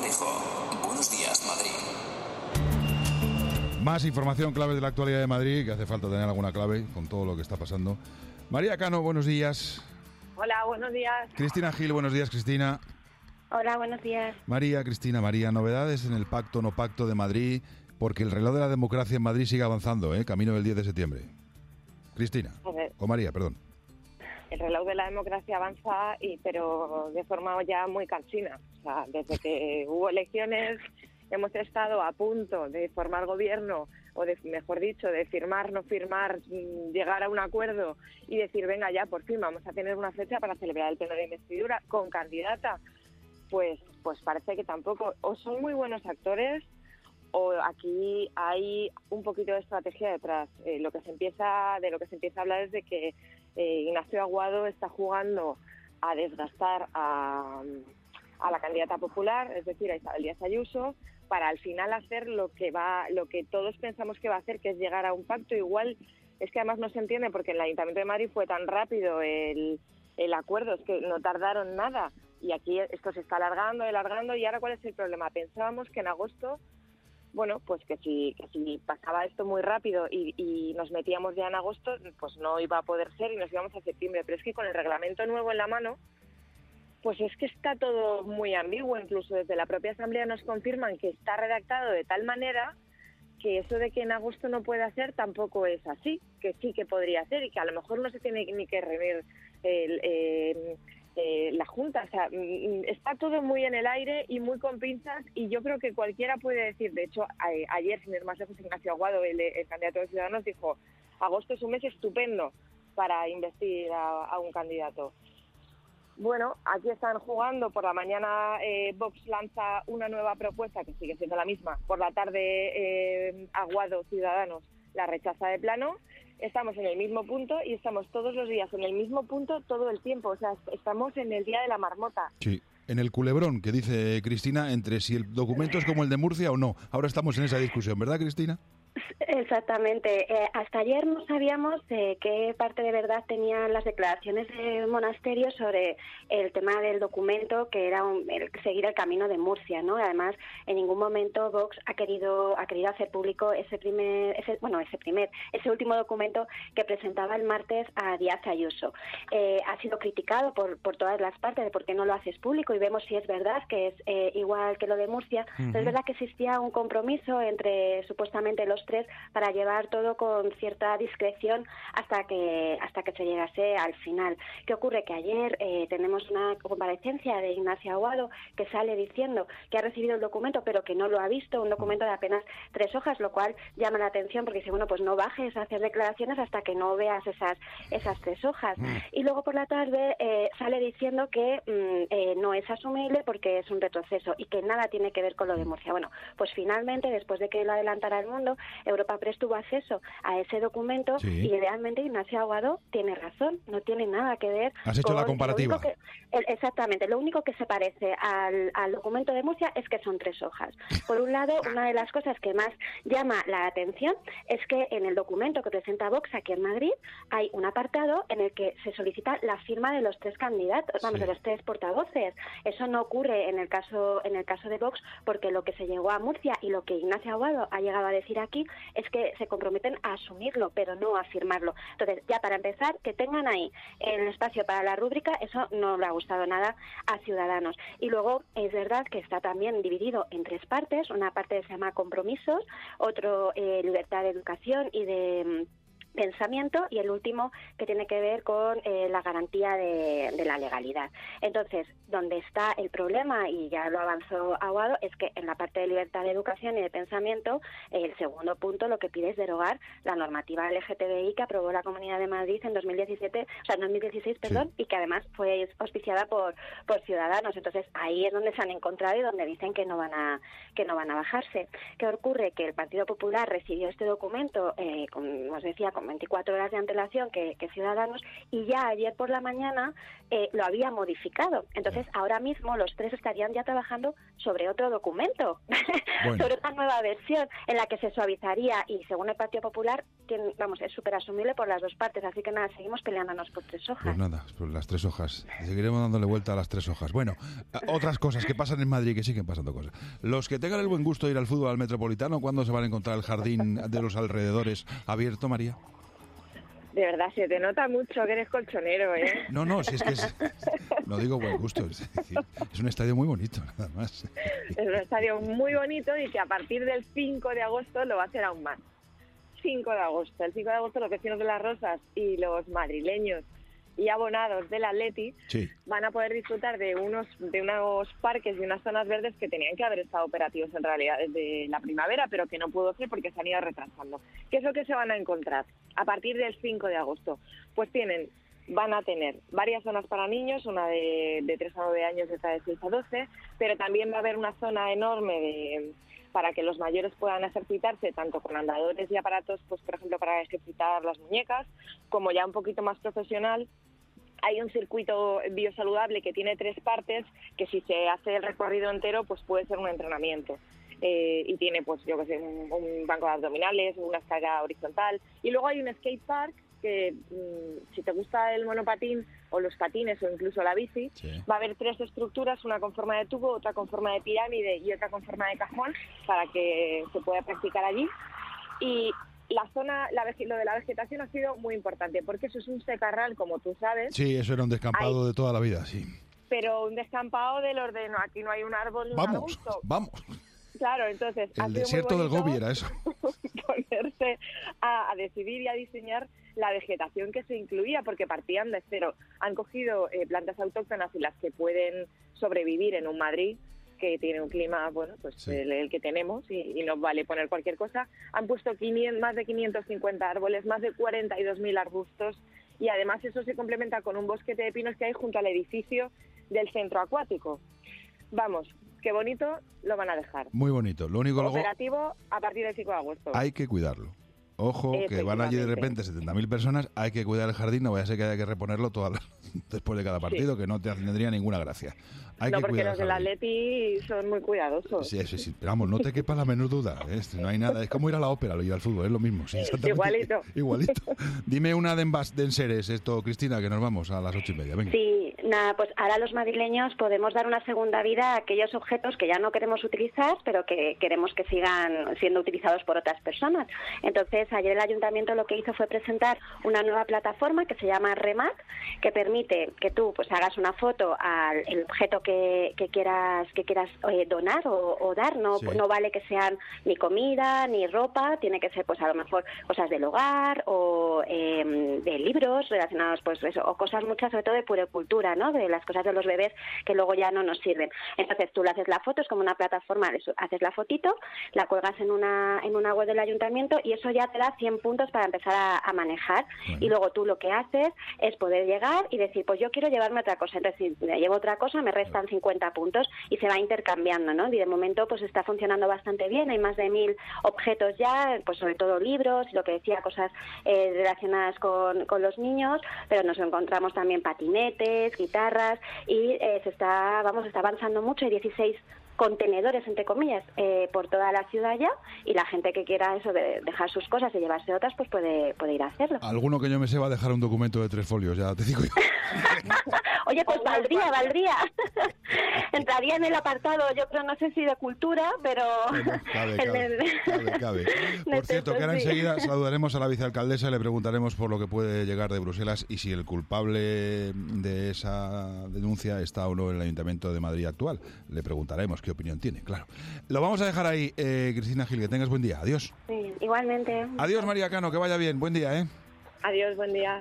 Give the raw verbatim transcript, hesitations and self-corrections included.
Montejo. Buenos días, Madrid. Más información, claves de la actualidad de Madrid, que hace falta tener alguna clave con todo lo que está pasando. María Cano, buenos días. Hola, buenos días. Cristina Gil, buenos días, Cristina. Hola, buenos días. María, Cristina, María, novedades en el pacto no pacto de Madrid, porque el reloj de la democracia en Madrid sigue avanzando, ¿eh? Camino del diez de septiembre. Cristina, o María, perdón. El reloj de la democracia avanza, y pero de forma ya muy cansina. O sea, desde que hubo elecciones hemos estado a punto de formar gobierno, o de, mejor dicho, de firmar, no firmar, llegar a un acuerdo y decir, venga ya, por fin vamos a tener una fecha para celebrar el pleno de investidura con candidata. Pues, pues parece que tampoco. O son muy buenos actores, o aquí hay un poquito de estrategia detrás. Eh, lo que se empieza, de lo que se empieza a hablar es de que eh, Ignacio Aguado está jugando a desgastar a, a la candidata popular, es decir, a Isabel Díaz Ayuso, para al final hacer lo que va, lo que todos pensamos que va a hacer, que es llegar a un pacto. Igual es que además no se entiende, porque en el Ayuntamiento de Madrid fue tan rápido el, el acuerdo, es que no tardaron nada, y aquí esto se está alargando, alargando, y ahora ¿cuál es el problema? Pensábamos que en agosto, bueno, pues que si, que si pasaba esto muy rápido y, y nos metíamos ya en agosto, pues no iba a poder ser y nos íbamos a septiembre. Pero es que con el reglamento nuevo en la mano, pues es que está todo muy ambiguo. Incluso desde la propia Asamblea nos confirman que está redactado de tal manera que eso de que en agosto no pueda ser tampoco es así, que sí que podría ser, y que a lo mejor no se tiene ni que reunir el... Eh, Eh, la Junta. O sea, está todo muy en el aire y muy con pinzas, y yo creo que cualquiera puede decir, de hecho, a, ayer, sin ir más lejos, Ignacio Aguado, el, el candidato de Ciudadanos, dijo, agosto es un mes estupendo para investir a, a un candidato. Bueno, aquí están jugando. Por la mañana eh, Vox lanza una nueva propuesta, que sigue siendo la misma. Por la tarde eh, Aguado, Ciudadanos, la rechaza de plano. Estamos en el mismo punto y estamos todos los días en el mismo punto todo el tiempo. O sea, estamos en el día de la marmota. Sí, en el culebrón que dice Cristina, entre si el documento es como el de Murcia o no. Ahora estamos en esa discusión, ¿verdad, Cristina? Exactamente. Eh, hasta ayer no sabíamos eh, qué parte de verdad tenían las declaraciones del monasterio sobre el tema del documento, que era un, el, seguir el camino de Murcia, ¿no? Además, en ningún momento Vox ha querido ha querido hacer público ese primer, ese, bueno, ese primer, ese último documento que presentaba el martes a Díaz Ayuso. Eh, ha sido criticado por por todas las partes de por qué no lo haces público, y vemos si es verdad que es eh, igual que lo de Murcia. Uh-huh. Es verdad que existía un compromiso entre supuestamente los tres para llevar todo con cierta discreción hasta que hasta que se llegase al final. ¿Qué ocurre? Que ayer eh, tenemos una comparecencia de Ignacio Aguado, que sale diciendo que ha recibido el documento pero que no lo ha visto, un documento de apenas tres hojas, lo cual llama la atención, porque dice, bueno, pues no bajes a hacer declaraciones hasta que no veas esas esas tres hojas. Mm. Y luego por la tarde eh, sale diciendo que mm, eh, no es asumible porque es un retroceso y que nada tiene que ver con lo de Murcia. Bueno, pues finalmente, después de que lo adelantara el mundo, Europa Press tuvo acceso a ese documento, sí. Y realmente Ignacio Aguado tiene razón, no tiene nada que ver. ¿Has hecho con la comparativa? Lo que, el, exactamente, lo único que se parece al, al documento de Murcia es que son tres hojas. Por un lado, una de las cosas que más llama la atención es que en el documento que presenta Vox aquí en Madrid hay un apartado en el que se solicita la firma de los tres candidatos, vamos, sí. de los tres portavoces. Eso no ocurre en el caso en el caso de Vox, porque lo que se llegó a Murcia y lo que Ignacio Aguado ha llegado a decir aquí es que se comprometen a asumirlo, pero no a firmarlo. Entonces, ya para empezar, que tengan ahí el espacio para la rúbrica, eso no le ha gustado nada a Ciudadanos. Y luego, es verdad que está también dividido en tres partes. Una parte se llama compromisos, otro eh, libertad de educación y de pensamiento, y el último que tiene que ver con eh, la garantía de, de la legalidad. Entonces, donde está el problema, y ya lo avanzó Aguado, es que en la parte de libertad de educación y de pensamiento, eh, el segundo punto lo que pide es derogar la normativa L G T B I que aprobó la Comunidad de Madrid en dos mil diecisiete, o sea, en dos mil dieciséis, perdón, sí. Y que además fue auspiciada por por Ciudadanos. Entonces, ahí es donde se han encontrado y donde dicen que no van a que no van a bajarse. ¿Qué ocurre? Que el Partido Popular recibió este documento, eh, como os decía, con veinticuatro horas de antelación que, que Ciudadanos, y ya ayer por la mañana eh, lo había modificado. Entonces, ahora mismo los tres estarían ya trabajando sobre otro documento, bueno. sobre otra nueva versión, en la que se suavizaría, y según el Partido Popular, tiene, vamos, es súper asumible por las dos partes. Así que nada, seguimos peleándonos por tres hojas. Pues nada, por las tres hojas. Seguiremos dándole vuelta a las tres hojas. Bueno, otras cosas que pasan en Madrid, que siguen pasando cosas. Los que tengan el buen gusto de ir al fútbol al Metropolitano, ¿cuándo se van a encontrar el jardín de los alrededores abierto, María? De verdad, se te nota mucho que eres colchonero, ¿eh? No, no, si es que es, no digo buen gusto, es decir, es un estadio muy bonito, nada más. Es un estadio muy bonito y que a partir del cinco de agosto lo va a hacer aún más. cinco de agosto. El cinco de agosto los vecinos de Las Rosas y los madrileños y abonados del Atleti sí. van a poder disfrutar de unos de unos parques y unas zonas verdes que tenían que haber estado operativos en realidad desde la primavera, pero que no pudo ser porque se han ido retrasando. ¿Qué es lo que se van a encontrar a partir del cinco de agosto? Pues tienen, van a tener varias zonas para niños, una de, de tres a nueve años y otra de seis a doce, pero también va a haber una zona enorme de... para que los mayores puedan ejercitarse tanto con andadores y aparatos, pues por ejemplo para ejercitar las muñecas, como ya un poquito más profesional. Hay un circuito biosaludable que tiene tres partes, que si se hace el recorrido entero, pues puede ser un entrenamiento. Eh, y tiene, pues yo que sé, un, un banco de abdominales, una escalera horizontal. Y luego hay un skate park que mmm, si te gusta el monopatín o los patines o incluso la bici, sí. va a haber tres estructuras, una con forma de tubo, otra con forma de pirámide y otra con forma de cajón, para que se pueda practicar allí. Y la zona, la, lo de la vegetación ha sido muy importante, porque eso es un secarral, como tú sabes. Sí, eso era un descampado hay, de toda la vida, sí. Pero un descampado del orden, aquí no hay un árbol ni un vamos, arbusto. Vamos, Claro, entonces... El desierto del Gobi era eso. Ponerse a, a decidir y a diseñar la vegetación que se incluía, porque partían de cero. Han cogido eh, plantas autóctonas y las que pueden sobrevivir en un Madrid que tiene un clima, bueno, pues sí. el, el que tenemos y, y nos vale poner cualquier cosa. Han puesto quinientos, más de quinientos cincuenta árboles, más de cuarenta y dos mil arbustos, y además eso se complementa con un bosquete de pinos que hay junto al edificio del centro acuático. Vamos, qué bonito lo van a dejar. Muy bonito. Lo único operativo luego, a partir del cinco de agosto. Hay que cuidarlo. Ojo, que van allí de repente setenta mil personas, hay que cuidar el jardín, no vaya a ser que haya que reponerlo todas las, después de cada partido, sí. que no te tendría ninguna gracia. Hay no, que porque los del Atleti son muy cuidadosos. Sí, sí, sí. Pero vamos, no te quepa la menor duda. ¿eh? No hay nada. Es como ir a la ópera o ir al fútbol, es lo mismo. Sí, igualito. Igualito. Dime una de, envas, de enseres, esto, Cristina, que nos vamos a las ocho y media. Venga. Sí, nada, pues ahora los madrileños podemos dar una segunda vida a aquellos objetos que ya no queremos utilizar, pero que queremos que sigan siendo utilizados por otras personas. Entonces, ayer el ayuntamiento lo que hizo fue presentar una nueva plataforma que se llama Remat, que permite que tú pues hagas una foto al el objeto que, que quieras que quieras eh, donar o, o dar. No, sí. no vale que sean ni comida ni ropa, tiene que ser pues a lo mejor cosas del hogar o eh, de libros relacionados pues eso, o cosas muchas sobre todo de puericultura, ¿no? De las cosas de los bebés que luego ya no nos sirven. Entonces tú le haces la foto, es como una plataforma, haces la fotito, la cuelgas en una en una web del ayuntamiento y eso ya te da cien puntos para empezar a, a manejar. Bueno. Y luego tú lo que haces es poder llegar y decir, pues yo quiero llevarme otra cosa. Entonces si me llevo otra cosa me restan cincuenta puntos y se va intercambiando, ¿no? Y de momento pues está funcionando bastante bien, hay más de mil objetos ya, pues sobre todo libros, lo que decía, cosas eh, relacionadas con, con los niños, pero nos encontramos también patinetes, guitarras y eh, se está, vamos, está avanzando mucho, hay dieciséis contenedores, entre comillas, eh, por toda la ciudad ya, y la gente que quiera eso de dejar sus cosas y llevarse otras, pues puede, puede ir a hacerlo. Alguno que yo me sé va a dejar un documento de tres folios, ya te digo yo. Oye, pues valdría, valdría. Entraría en el apartado, yo creo, no sé si de cultura, pero... Bueno, cabe, cabe, el... cabe, cabe. Por cierto, que ahora sí. enseguida saludaremos a la vicealcaldesa y le preguntaremos por lo que puede llegar de Bruselas y si el culpable de esa denuncia está o no en el Ayuntamiento de Madrid actual. Le preguntaremos qué opinión tiene, claro. Lo vamos a dejar ahí, eh, Cristina Gil, que tengas buen día. Adiós. Sí, igualmente. Adiós, María Cano, que vaya bien. Buen día, ¿eh? Adiós, buen día.